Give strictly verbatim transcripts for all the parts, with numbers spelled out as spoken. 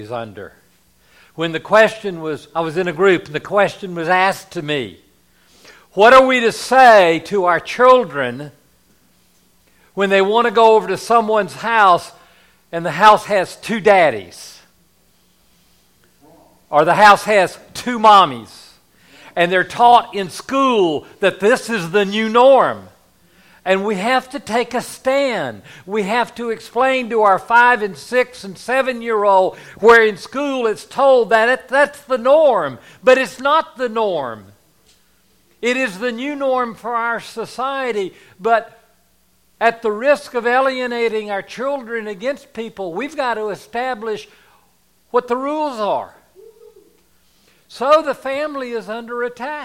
under. When the question was, I was in a group and the question was asked to me, what are we to say to our children when they want to go over to someone's house and the house has two daddies? Or the house has two mommies. And they're taught in school that this is the new norm. And we have to take a stand. We have to explain to our five and six and seven year old where in school it's told that it, that's the norm. But it's not the norm. It is the new norm for our society. But at the risk of alienating our children against people, we've got to establish what the rules are. So the family is under attack.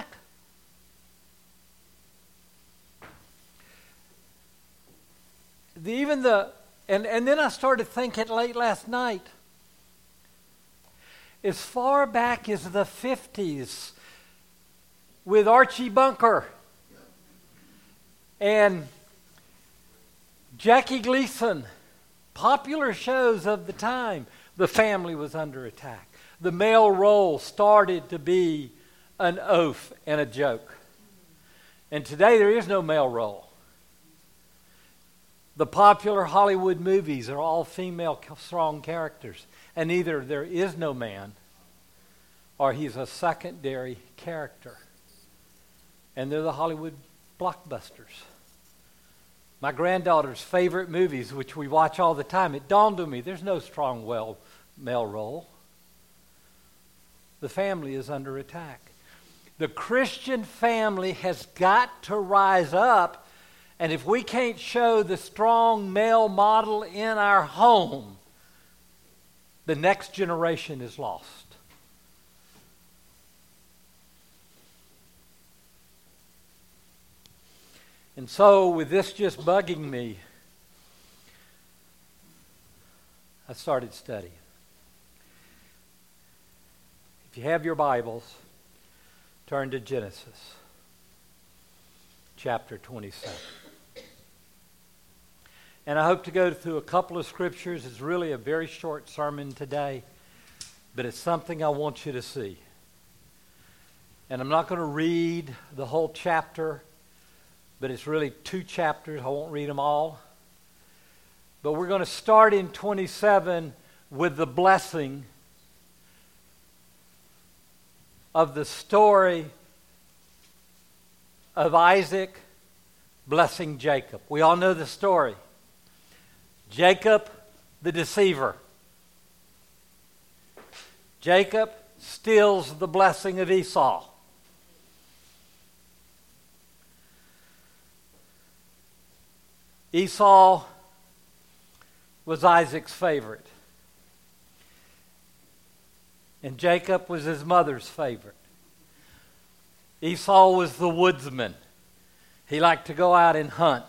The, even the, and, and then I started thinking late last night, as far back as the fifties with Archie Bunker and Jackie Gleason, popular shows of the time, the family was under attack. The male role started to be an oath and a joke. And today there is no male role. The popular Hollywood movies are all female strong characters. And either there is no man or he's a secondary character. And they're the Hollywood blockbusters. My granddaughter's favorite movies, which we watch all the time, it dawned on me, there's no strong well male role. The family is under attack. The Christian family has got to rise up. And if we can't show the strong male model in our home, the next generation is lost. And so, with this just bugging me, I started studying. If you have your Bibles, turn to Genesis chapter twenty-seven. And I hope to go through a couple of scriptures. It's really a very short sermon today, but it's something I want you to see. And I'm not going to read the whole chapter, but it's really two chapters. I won't read them all. But we're going to start in twenty-seven with the blessing of the story of Isaac blessing Jacob. We all know the story. Jacob, the deceiver. Jacob steals the blessing of Esau. Esau was Isaac's favorite. And Jacob was his mother's favorite. Esau was the woodsman. He liked to go out and hunt.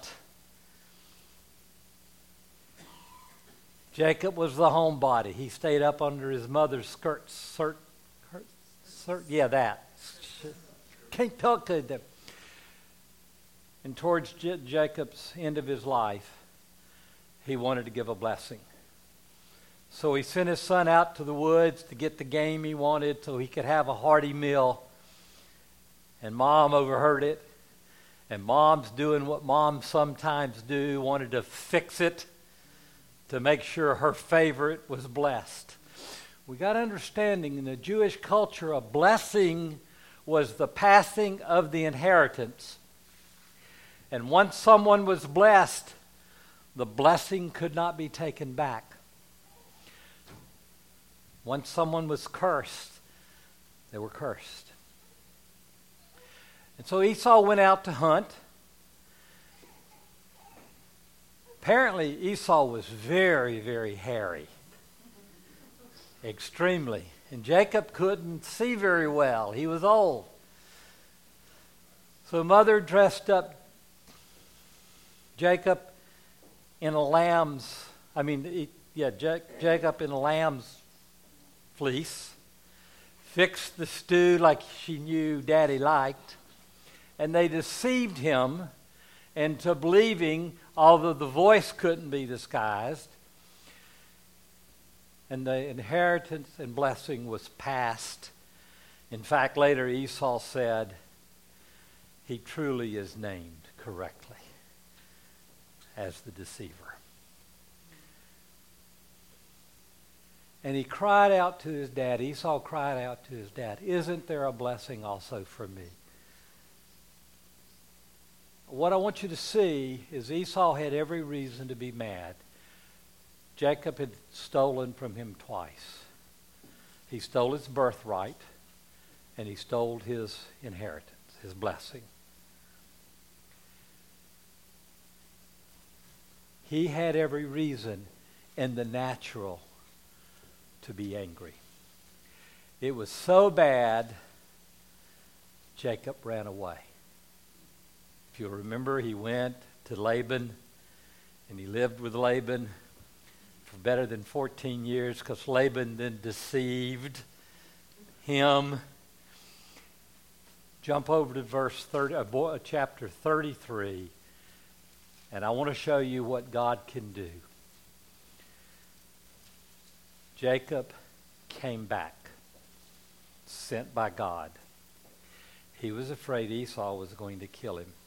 Jacob was the homebody. He stayed up under his mother's skirt. Skirt, skirt, yeah, that. Can't talk to them. And towards J- Jacob's end of his life, he wanted to give a blessing. So he sent his son out to the woods to get the game he wanted so he could have a hearty meal. And Mom overheard it. And Mom's doing what moms sometimes do, wanted to fix it to make sure her favorite was blessed. We got understanding in the Jewish culture, a blessing was the passing of the inheritance. And once someone was blessed, the blessing could not be taken back. Once someone was cursed, they were cursed. And so Esau went out to hunt. Apparently, Esau was very, very hairy. Extremely. And Jacob couldn't see very well. He was old. So mother dressed up Jacob in a lamb's, I mean, yeah, Jacob in a lamb's fleece, fixed the stew like she knew Daddy liked, and they deceived him into believing, although the voice couldn't be disguised, and the inheritance and blessing was passed. In fact, later Esau said, he truly is named correctly as the deceiver. And he cried out to his dad, Esau cried out to his dad, isn't there a blessing also for me? What I want you to see is Esau had every reason to be mad. Jacob had stolen from him twice. He stole his birthright, and he stole his inheritance, his blessing. He had every reason in the natural to be angry. It was so bad, Jacob ran away. If you'll remember, he went to Laban, and he lived with Laban for better than fourteen years because Laban then deceived him. Jump over to verse thirty, uh, chapter thirty-three, and I want to show you what God can do. Jacob came back, sent by God. He was afraid Esau was going to kill him.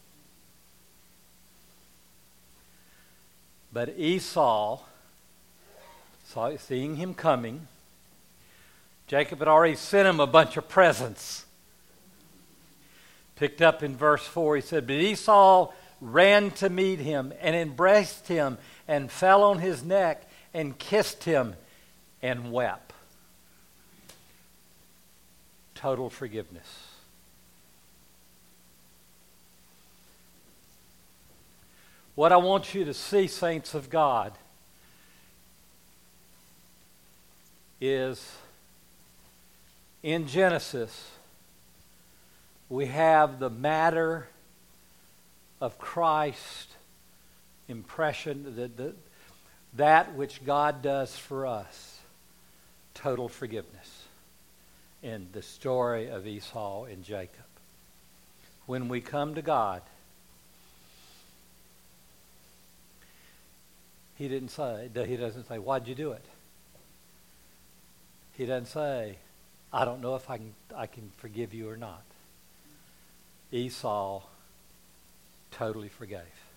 But Esau, saw, seeing him coming, Jacob had already sent him a bunch of presents. Picked up in verse four, he said, but Esau ran to meet him and embraced him and fell on his neck and kissed him and wept. Total forgiveness. What I want you to see, saints of God, is in Genesis, we have the matter of Christ impression, that, that, that which God does for us, total forgiveness in the story of Esau and Jacob. When we come to God, He didn't say, he doesn't say, why'd you do it? He doesn't say, I don't know if I can, I can forgive you or not. Esau totally forgave.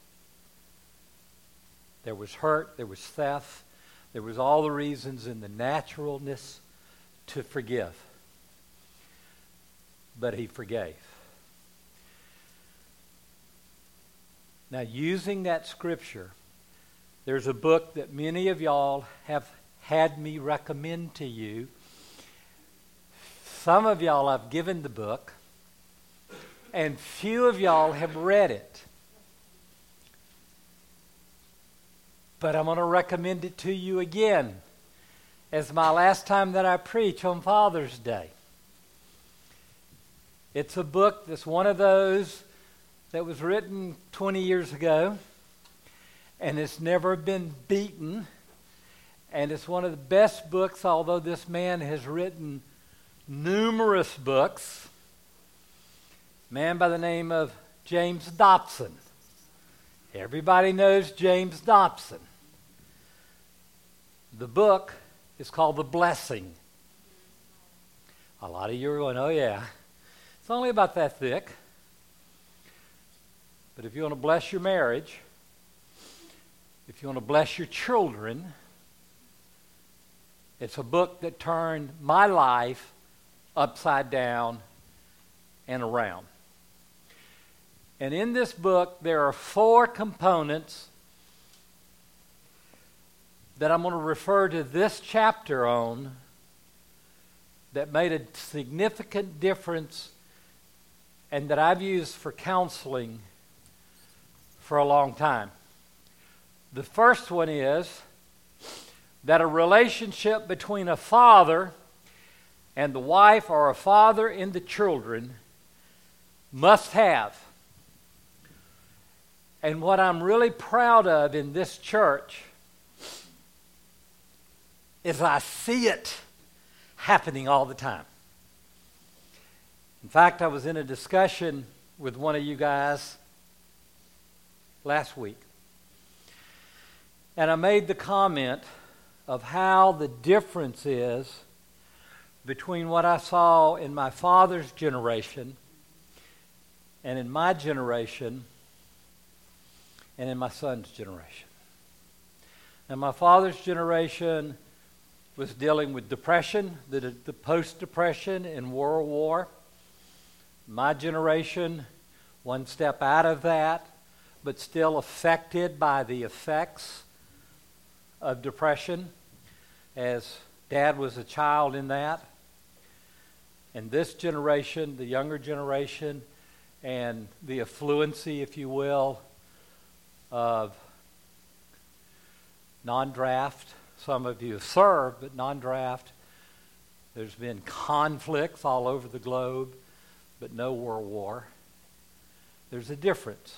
There was hurt, there was theft, there was all the reasons in the naturalness to forgive. But he forgave. Now, using that scripture, there's a book that many of y'all have had me recommend to you. Some of y'all I've given the book, and few of y'all have read it. But I'm going to recommend it to you again as my last time that I preach on Father's Day. It's a book that's one of those that was written twenty years ago, and it's never been beaten. And it's one of the best books, although this man has written numerous books. A man by the name of James Dobson. Everybody knows James Dobson. The book is called The Blessing. A lot of you are going, oh yeah. It's only about that thick. But if you want to bless your marriage, if you want to bless your children, it's a book that turned my life upside down and around. And in this book, there are four components that I'm going to refer to this chapter on that made a significant difference and that I've used for counseling for a long time. The first one is that a relationship between a father and the wife, or a father and the children, must have. And what I'm really proud of in this church is I see it happening all the time. In fact, I was in a discussion with one of you guys last week, and I made the comment of how the difference is between what I saw in my father's generation and in my generation and in my son's generation. Now, my father's generation was dealing with depression, the, the post-depression in World War. My generation, one step out of that, but still affected by the effects of depression, as Dad was a child in that. And this generation, the younger generation, and the affluency, if you will, of non-draft. Some of you have served, but non-draft. There's been conflicts all over the globe, but no World War. There's a difference.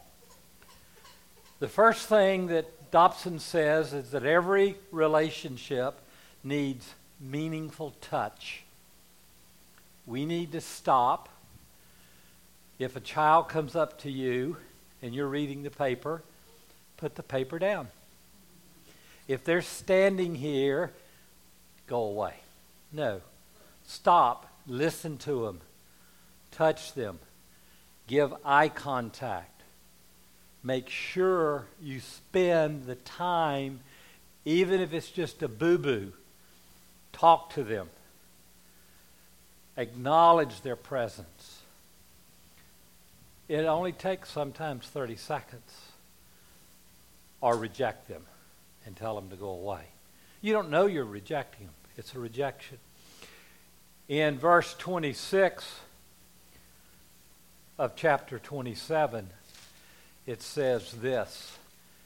The first thing that Dobson says is that every relationship needs meaningful touch. We need to stop. If a child comes up to you and you're reading the paper, put the paper down. If they're standing here, go away. No. Stop. Listen to them. Touch them. Give eye contact. Make sure you spend the time, even if it's just a boo-boo. Talk to them. Acknowledge their presence. It only takes sometimes thirty seconds. Or reject them and tell them to go away. You don't know you're rejecting them. It's a rejection. In verse twenty-six of chapter twenty-seven, it says this.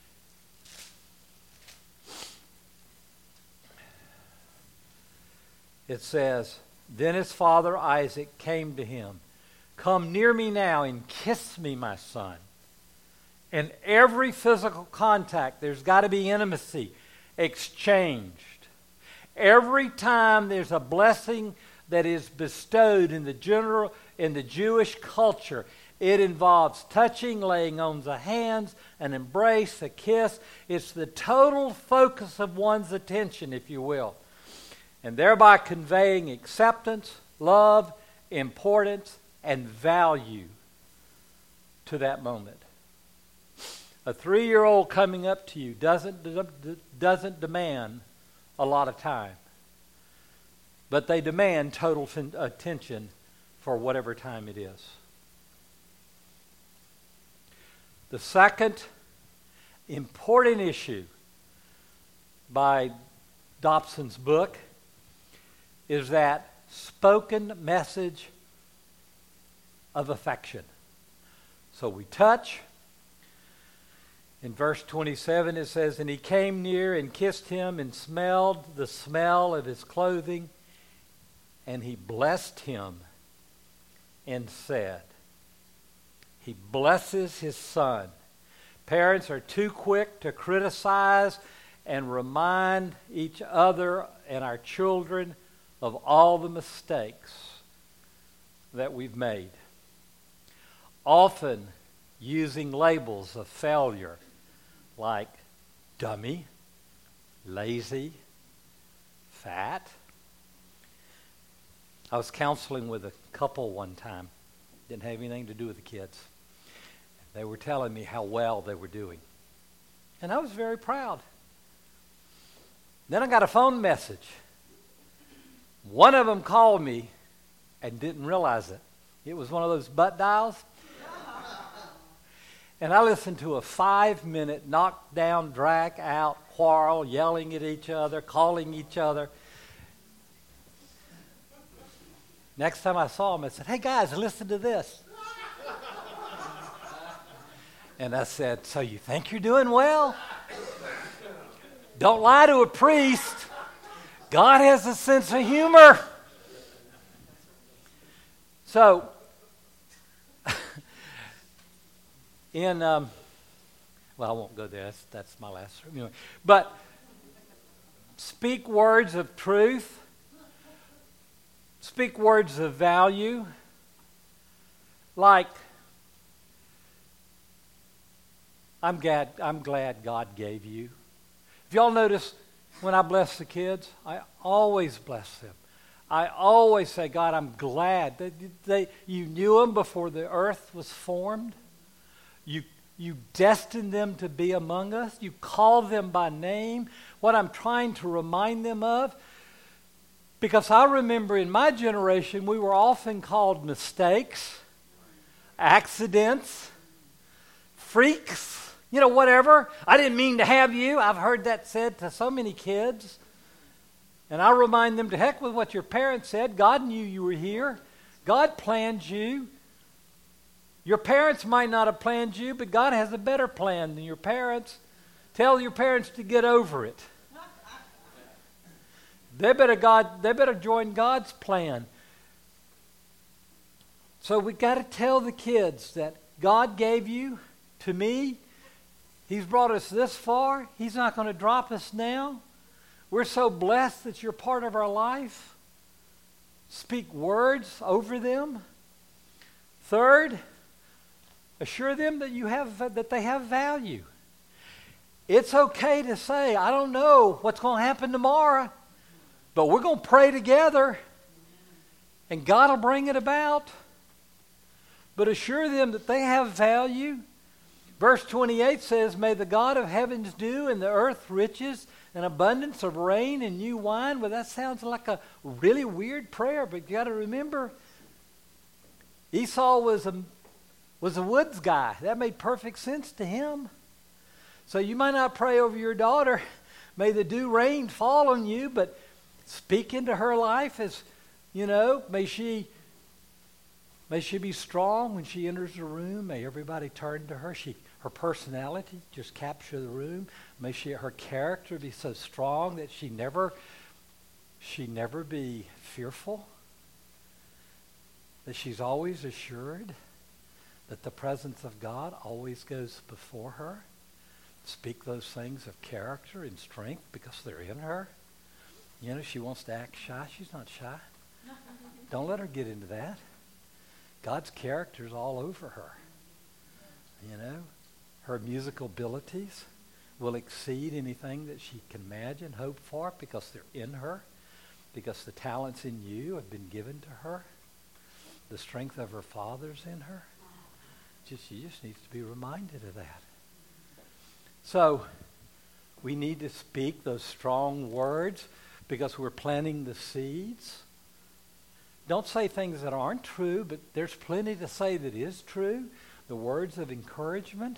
It says, "Then his father Isaac came to him. 'Come near me now and kiss me, my son.'" In every physical contact, there's got to be intimacy exchanged. Every time there's a blessing that is bestowed in the general in the Jewish culture, it involves touching, laying on the hands, an embrace, a kiss. It's the total focus of one's attention, if you will, and thereby conveying acceptance, love, importance, and value to that moment. A three-year-old coming up to you doesn't, doesn't demand a lot of time, but they demand total fin- attention for whatever time it is. The second important issue by Dobson's book is that spoken message of affection. So we touch. In verse twenty-seven it says, "And he came near and kissed him and smelled the smell of his clothing, and he blessed him and said," he blesses his son. Parents are too quick to criticize and remind each other and our children of all the mistakes that we've made. Often using labels of failure like dummy, lazy, fat. I was counseling with a couple one time. Didn't have anything to do with the kids. They were telling me how well they were doing. And I was very proud. Then I got a phone message. One of them called me and didn't realize it. It was one of those butt dials. And I listened to a five-minute knock-down, drag-out quarrel, yelling at each other, calling each other. Next time I saw him, I said, "Hey, guys, listen to this." And I said, "So you think you're doing well? Don't lie to a priest. God has a sense of humor." So, in, um, well, I won't go there. That's, that's my last. Anyway. But speak words of truth. Speak words of value. Like, I'm glad, I'm glad God gave you. If y'all notice, when I bless the kids, I always bless them. I always say, God, I'm glad that they, you knew them before the earth was formed. You, you destined them to be among us. You called them by name. What I'm trying to remind them of, because I remember in my generation, we were often called mistakes, accidents, freaks, you know, whatever. I didn't mean to have you. I've heard that said to so many kids. And I remind them, to heck with what your parents said. God knew you were here. God planned you. Your parents might not have planned you, but God has a better plan than your parents. Tell your parents to get over it. They better God, they better join God's plan. So we got to tell the kids that God gave you to me. He's brought us this far. He's not going to drop us now. We're so blessed that you're part of our life. Speak words over them. Third, assure them that you have that they have value. It's okay to say, I don't know what's going to happen tomorrow, but we're going to pray together, and God will bring it about. But assure them that they have value. Verse twenty-eight says, may the God of heaven's dew and the earth riches and abundance of rain and new wine. Well, that sounds like a really weird prayer, but you got to remember, Esau was a, was a woods guy. That made perfect sense to him. So you might not pray over your daughter, may the dew rain fall on you, but speak into her life as, you know, may she may she be strong when she enters the room. May everybody turn to her. She her personality just capture the room. May she her character be so strong that she never she never be fearful. That she's always assured that the presence of God always goes before her. Speak those things of character and strength because they're in her. You know, she wants to act shy. She's not shy. Don't let her get into that. God's character is all over her. You know, her musical abilities will exceed anything that she can imagine, hope for, because they're in her, because the talents in you have been given to her. The strength of her Father's in her. Just, she just needs to be reminded of that. So, we need to speak those strong words because we're planting the seeds. Don't say things that aren't true, but there's plenty to say that is true. The words of encouragement.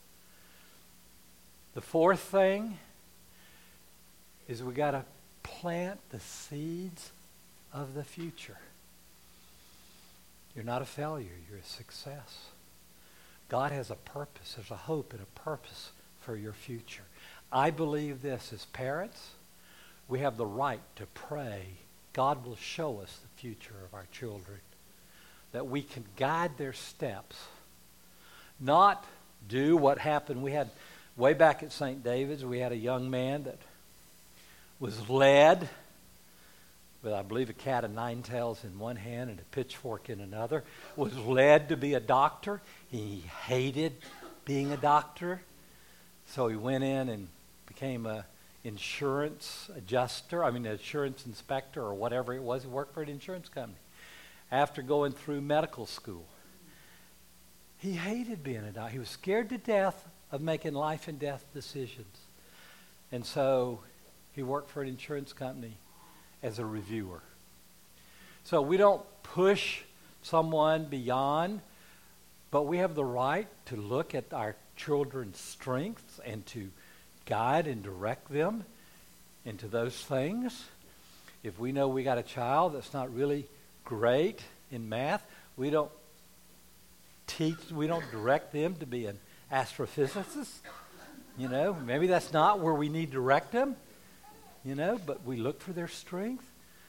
The fourth thing is we got to plant the seeds of the future. You're not a failure, you're a success. God has a purpose, there's a hope and a purpose for your future. I believe this as parents, we have the right to pray. God will show us the future of our children, that we can guide their steps, not do what happened. We had, way back at Saint David's, we had a young man that was led with, I believe, a cat of nine tails in one hand and a pitchfork in another, was led to be a doctor. He hated being a doctor, so he went in and became a insurance adjuster, I mean an insurance inspector or whatever it was. He worked for an insurance company. After going through medical school, he hated being a doctor. He was scared to death of making life and death decisions. And so he worked for an insurance company as a reviewer. So we don't push someone beyond, but we have the right to look at our children's strengths and to guide and direct them into those things. If we know we got a child that's not really great in math, we don't teach, we don't direct them to be an astrophysicist. You know, maybe that's not where we need to direct them, you know, but we look for their strength.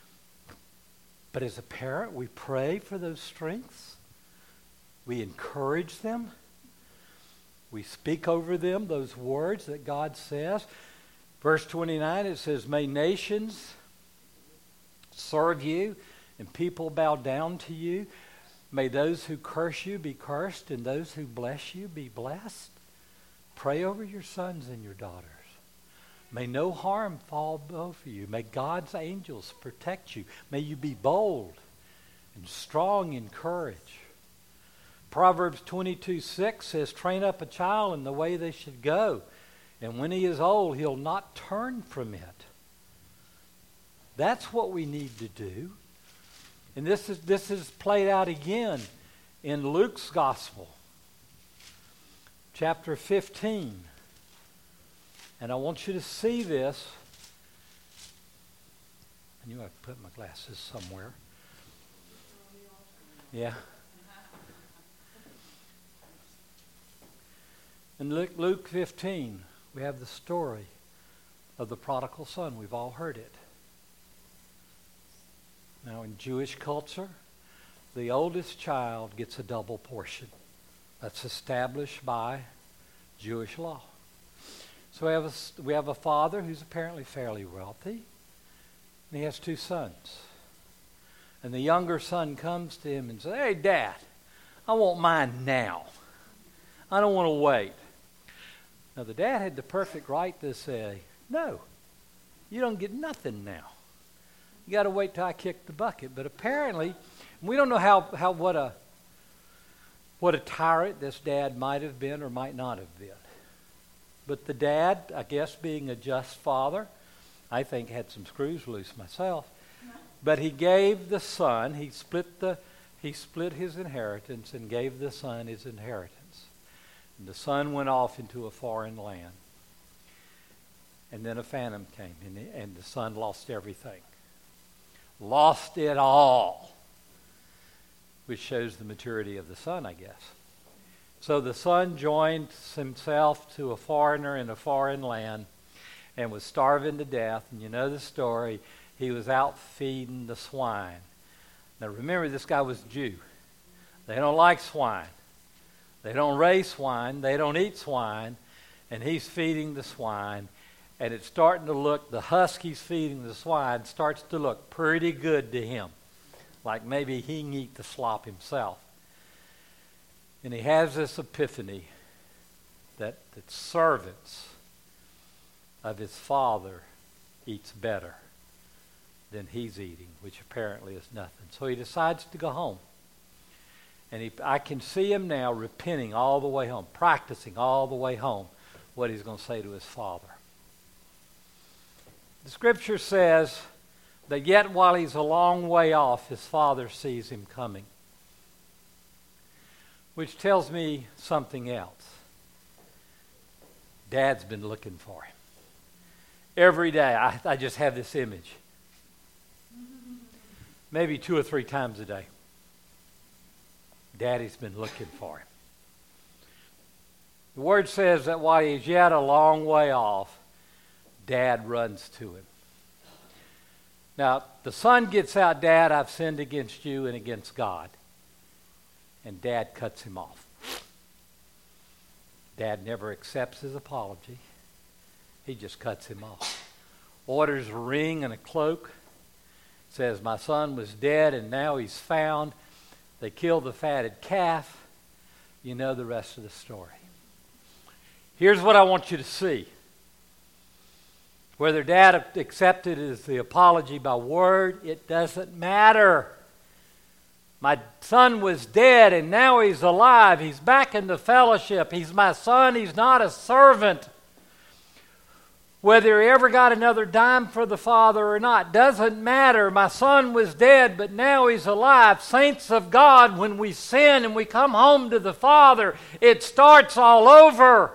But as a parent, we pray for those strengths. We encourage them. We speak over them those words that God says. Verse twenty-nine, it says, may nations serve you and people bow down to you. May those who curse you be cursed and those who bless you be blessed. Pray over your sons and your daughters. May no harm fall over you. May God's angels protect you. May you be bold and strong in courage. Proverbs twenty-two six says, train up a child in the way they should go, and when he is old, he'll not turn from it. That's what we need to do. And this is this is played out again in Luke's Gospel, chapter fifteen. And I want you to see this. I knew I'd put my glasses somewhere. Yeah. In Luke, Luke fifteen, we have the story of the prodigal son. We've all heard it. Now, in Jewish culture, the oldest child gets a double portion. That's established by Jewish law. So we have a, we have a father who's apparently fairly wealthy, and he has two sons. And the younger son comes to him and says, hey, Dad, I want mine now. I don't want to wait. Now, the dad had the perfect right to say, no, you don't get nothing now. You got to wait till I kick the bucket. But apparently, we don't know how, how what a what a tyrant this dad might have been or might not have been. But the dad, I guess being a just father, I think had some screws loose myself. But he gave the son, he split the he split his inheritance and gave the son his inheritance. And the son went off into a foreign land. And then a famine came, and the, and the son lost everything. Lost it all. Which shows the maturity of the son, I guess. So the son joined himself to a foreigner in a foreign land and was starving to death. And you know the story. He was out feeding the swine. Now remember, this guy was a Jew. They don't like swine. They don't raise swine. They don't eat swine. And he's feeding the swine. And it's starting to look, the husk he's feeding the swine starts to look pretty good to him. Like maybe he can eat the slop himself. And he has this epiphany that the servants of his father eats better than he's eating, which apparently is nothing. So he decides to go home. And he, I can see him now repenting all the way home, practicing all the way home what he's going to say to his father. The scripture says that yet while he's a long way off, his father sees him coming. Which tells me something else. Dad's been looking for him. Every day, I, I just have this image. Maybe two or three times a day. Daddy's been looking for him. The word says that while he's yet a long way off, Dad runs to him. Now, the son gets out, Dad, I've sinned against you and against God. And Dad cuts him off. Dad never accepts his apology. He just cuts him off. Orders a ring and a cloak. Says, my son was dead and now he's found. They killed the fatted calf. You know the rest of the story. Here's what I want you to see. Whether Dad accepted as the apology by word, it doesn't matter. My son was dead and now he's alive. He's back in the fellowship. He's my son. He's not a servant. Whether he ever got another dime for the father or not doesn't matter. My son was dead, but now he's alive. Saints of God, when we sin and we come home to the Father, it starts all over.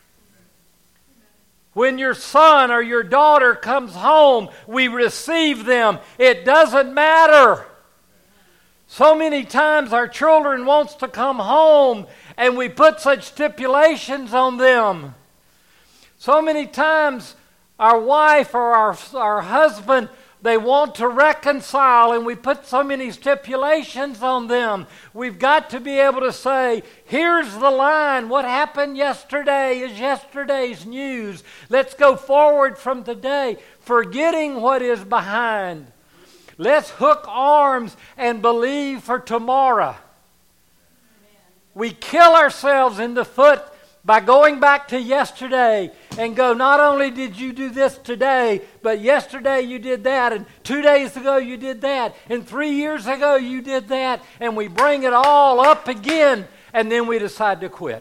When your son or your daughter comes home, we receive them. It doesn't matter. So many times our children wants to come home and we put such stipulations on them. So many times our wife or our, our husband, they want to reconcile and we put so many stipulations on them. We've got to be able to say, here's the line. What happened yesterday is yesterday's news. Let's go forward from today, forgetting what is behind. Let's hook arms and believe for tomorrow. Amen. We kill ourselves in the foot by going back to yesterday and go, not only did you do this today, but yesterday you did that, and two days ago you did that, and three years ago you did that, and we bring it all up again, and then we decide to quit.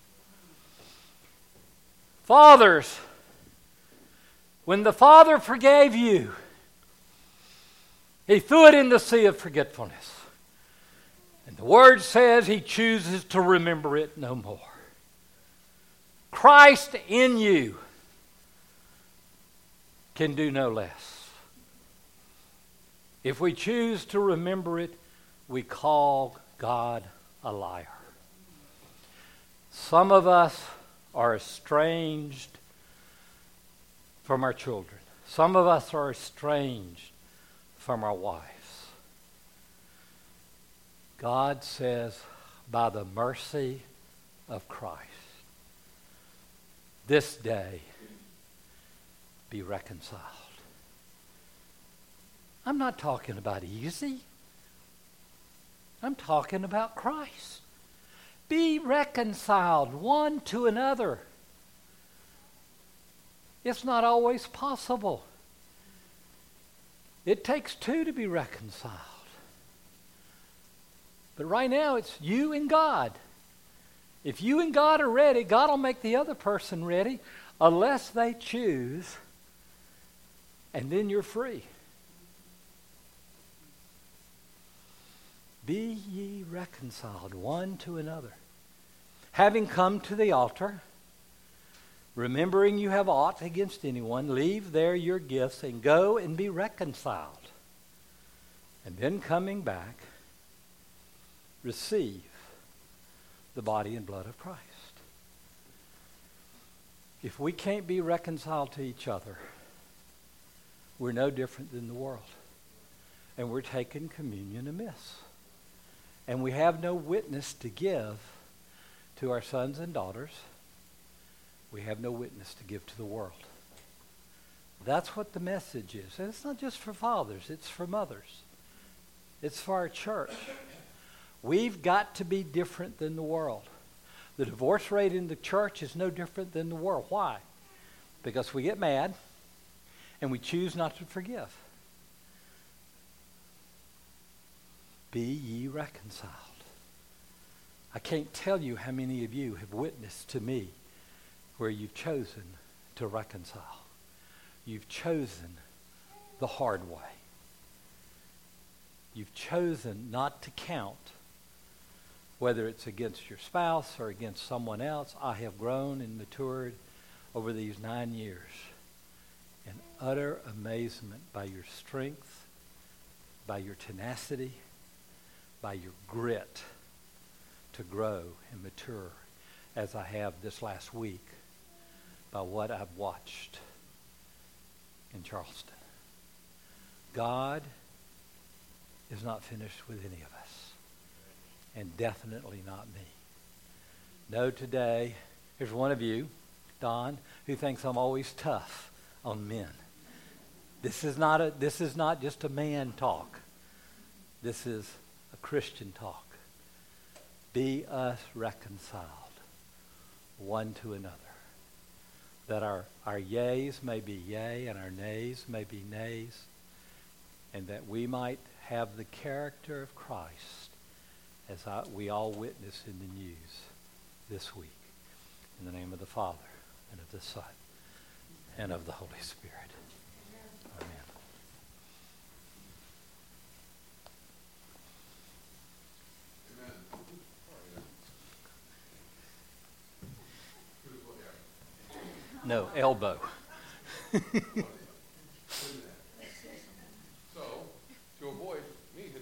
Fathers, when the Father forgave you, He threw it in the sea of forgetfulness. And the Word says He chooses to remember it no more. Christ in you can do no less. If we choose to remember it, we call God a liar. Some of us are estranged from our children. Some of us are estranged from our wives. God says, by the mercy of Christ, this day be reconciled. I'm not talking about easy. I'm talking about Christ. Be reconciled one to another. It's not always possible. It takes two to be reconciled. But right now it's you and God. If you and God are ready, God will make the other person ready unless they choose, and then you're free. Be ye reconciled one to another. Having come to the altar, remembering you have aught against anyone, leave there your gifts and go and be reconciled. And then coming back, receive the body and blood of Christ. If we can't be reconciled to each other, we're no different than the world. And we're taking communion amiss. And we have no witness to give to our sons and daughters. We have no witness to give to the world. That's what the message is. And it's not just for fathers, it's for mothers. It's for our church. We've got to be different than the world. The divorce rate in the church is no different than the world. Why? Because we get mad and we choose not to forgive. Be ye reconciled. I can't tell you how many of you have witnessed to me where you've chosen to reconcile. You've chosen the hard way. You've chosen not to count whether it's against your spouse or against someone else. I have grown and matured over these nine years in utter amazement by your strength, by your tenacity, by your grit to grow and mature as I have this last week by what I've watched in Charleston. God is not finished with any of us, and definitely not me. No, today, here's one of you, Don, who thinks I'm always tough on men. This is not a, this is not just a man talk. This is a Christian talk. Be us reconciled one to another, that our, our yeas may be yea and our nays may be nays, and that we might have the character of Christ as I, we all witness in the news this week. In the name of the Father, and of the Son, and of the Holy Spirit. Amen. No, elbow.